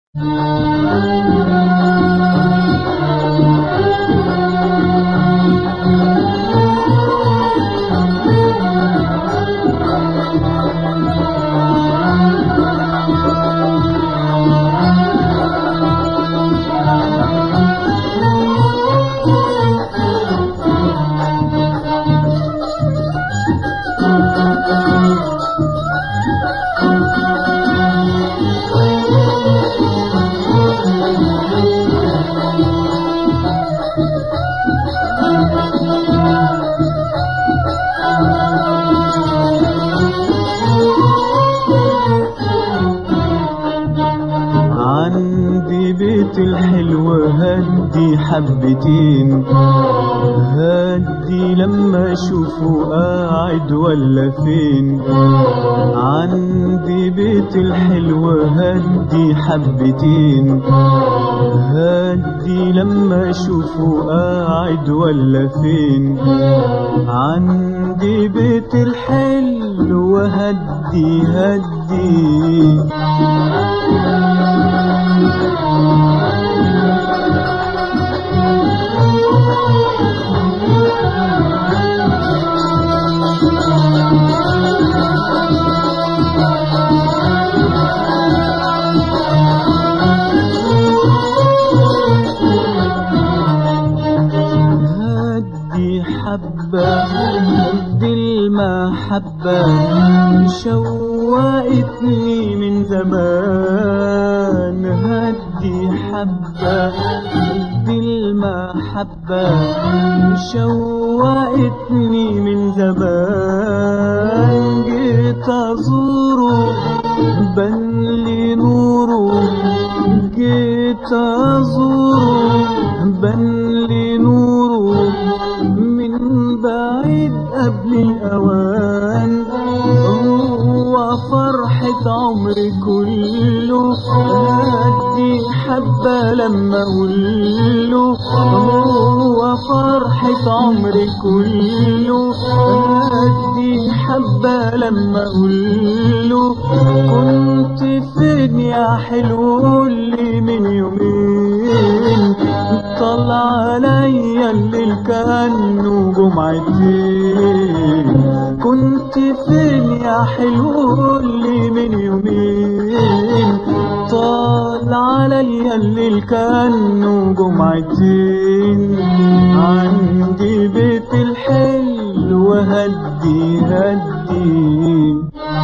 عندي بيت الحلوة هدي حبتين، هدي لما اشوفه قاعد ولا فين. عندي بيت الحلوة هدي حبتين، هدي لما اشوفه قاعد ولا فين. عندي بيت الحلوة هدي هدي حبة هدي المحبة شوقتني من زمان. هدي حبة هدي المحبة شوقتني من زمان. جيت أزوره بان لي نوره، جيت أزوره بان لي نوره من بعيد قبل الأوان. هو فرحة عمري كله، هدي حبة لما أقوله. هو فرحة عمري كله، هدي حبة لما أقوله. كنت فين يا حلو اللي من يومين طلع عليا الليل كأنه جمعتين. كنت فين يا حلو اللي من يومين طلع عليا الليل كأنه جمعتين. عندي بيت الحلو هدي هدي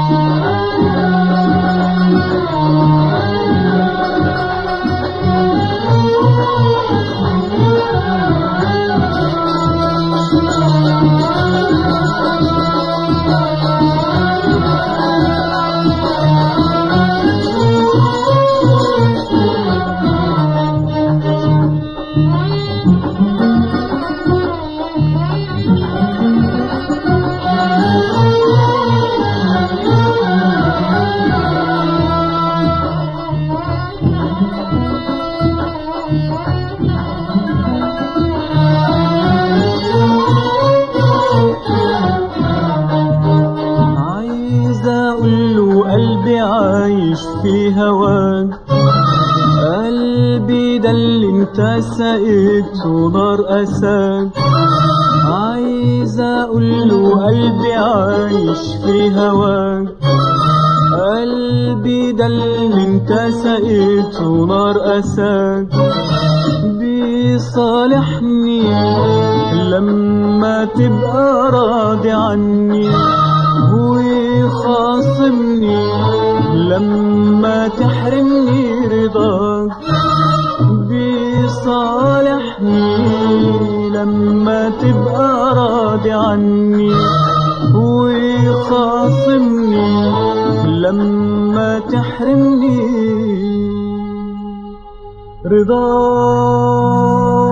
قلبي عايش في هواك. قلبي ده اللي انت سقيته نار أساك. عايز اقوله قلبي عايش في هواك. قلبي ده اللي انت سقيته نار أساك. بيصالحني لما تبقى راضي عني، ويخاصمني لما تحرمني رضاك. بيصالحني لما تبقى راضي عني، ويخاصمني لما تحرمني رضاك.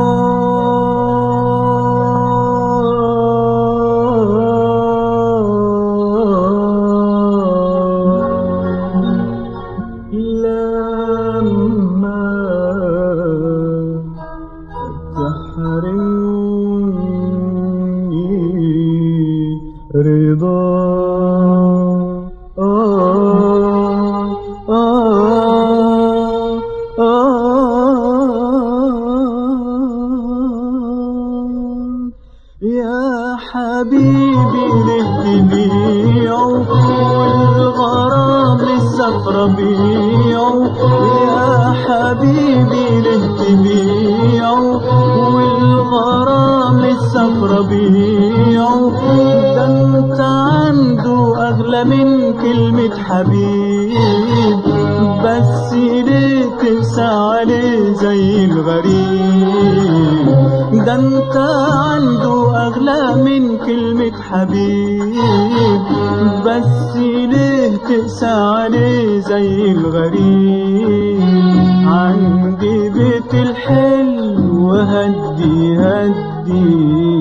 حبيبي ليه تبيعه والغرام لسه في ربيعه؟ يا حبيبي ليه تبيعه والغرام لسه في ربيعه؟ ده انت عنده اغلى من كلمة حبيب، بس ليه تقسى عليه زي الغريب؟ ده انت عنده اغلى من كلمة حبيب، بس ليه تقسى عليه زي الغريب؟ عندي بيت الحلو هدي هدي